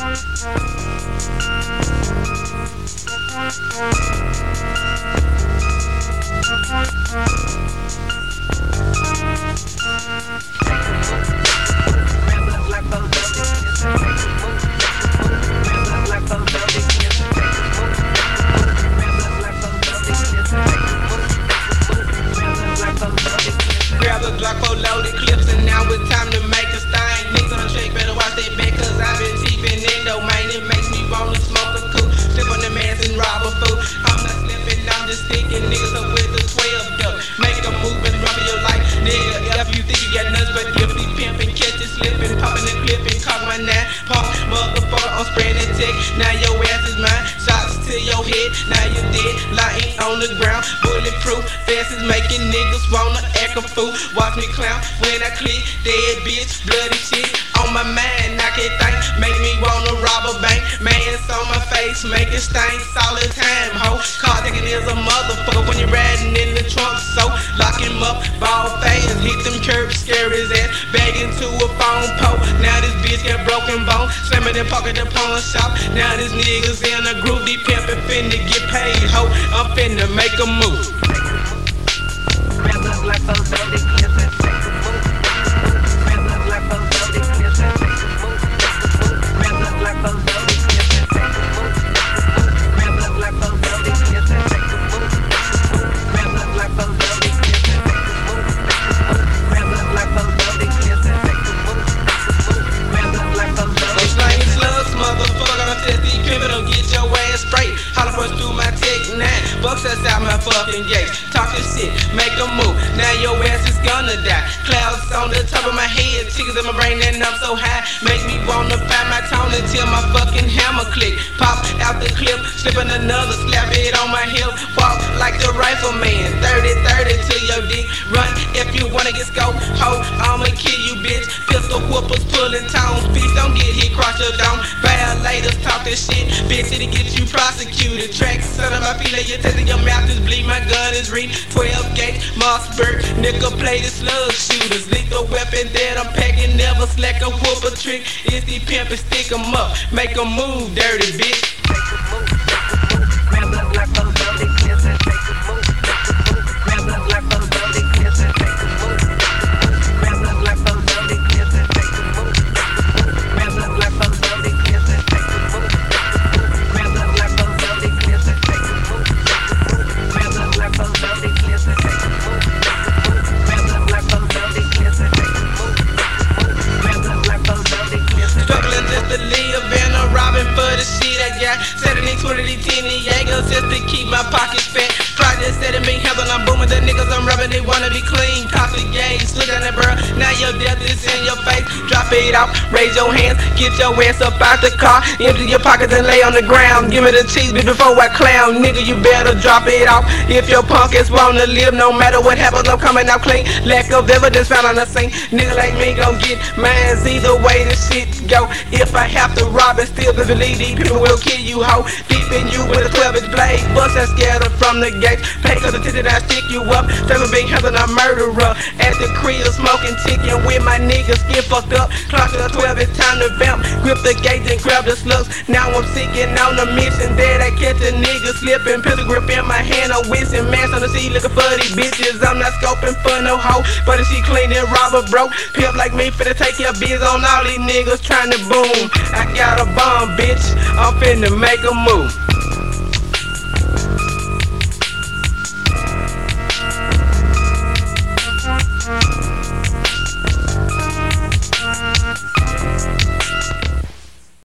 Grab a Glock for loaded clips, and now it's time to make a stain. Niggas on the track better watch their back, cause I've been teeping in domain. It makes me wanna smoke a coupe, slip on the mask and rob a fool. I'm not slipping, I'm just sticking niggas up with the 12 duck. Make a move and run for your life, nigga. If you think you got nuts, but if you pimpin', catch it slipping, popping the clip and cock my 9 pump. Motherfucker, I'm spraying that tech, now your ass is mine. Shots to your head, now you dead, lying on the ground. Bulletproof, fast is making niggas wanna act a fool. Watch me clown when I click, dead bitch, bloody shit on my mind. I can't think, make me wanna rob a bank. Man, it's on my face, make it stink, solid time, ho. Car taking is a motherfucker when you're riding in the trunk, so lock him up, ball fast, hit them curbs, scare his ass, bag into a phone pole. Now this bitch got broken bone, slamming in pocket the pawn shop. Now this niggas in a group, these pimpin' finna get paid, ho. I'm finna make a move. Grab up like those loaded clips and take a move. Grab up like those loaded clips and take a move. Grab up like those loaded clips and take a move. Grab up like those loaded clips and take a move. Grab up like those loaded clips and take a move. Grab up like those loaded clips and take a move. Grab up like those loaded clips. I'm slanging slugs, motherfucker. I'm test these pimpin', don't get your ass straight. Holla first through my tech 9, bucks outside my fucking gate. Talking shit, make a move, now your ass is gonna die. Clouds on the top of my head, tickets in my brain and I'm so high. Make me wanna find my tone until my fucking hammer click. Pop out the clip, slipping another, slap it on my hip. Walk like the rifleman, 30-30 to your dick. Run if you wanna get scoped, ho, I'ma kill you bitch. Pistol whoopers pulling tones, bitch don't get hit, cross your dome. Violators talking shit, bitch it'll get you prosecuted. Tracks under my feet, like you're testing your mouth is bleed, my gun is read. 12 gauge, Mossberg, nickel plated slug shooters. Lethal weapon that I'm packing, never slack a whoop a trick. It's the pimp and stick 'em up, make 'em move, dirty bitch. Take a move, grab up like those loaded clips and take a move. Grab up like those loaded clips and take a move. Grab up like those loaded clips and take a move. Grab up like those loaded clips and take a move. Grab up like those loaded clips and take a move. Grab up like those loaded clips and take a move. Grab up like those loaded clips and take a move. Grab up like those loaded clips and Struggling just to live and I'm robbing for the shit I got. 70-20 10 Jaegers just to keep my pockets fat. Project said it me handle, I'm booming the niggas I'm rubbing, they wanna be clean. Coffee gauge, look at that bro, now your death is in your face. Drop it off, raise your hands, get your ass up out the car, empty your pockets and lay on the ground. Give me the cheese before I clown, nigga you better drop it off. If your punk ass wanna live, no matter what happens, I'm coming out clean. Lack of evidence found on the scene, nigga like me gon' get mines either way this shit go. If I have to rob it still, cause believe these people will kill you, ho. Deep in you with a 12-inch blade, bust that scatter from the gate. Pay cause the attention I stick you up, seven big hands and a murderer. At the crib smoking chicken with my niggas, get fucked up. Clock to the 12, it's time to vamp. Grip the gate and grab the slugs. Now I'm seeking on a mission that I catch a nigga slipping. Pistol grip in my hand, I'm whistling. Mask on the seat looking for these bitches. I'm not scoping for no hoe, but if she clean and rob a bro. Pimp like me finna take your biz on all these niggas trying to boom. I got a bomb, bitch, I'm finna make a move.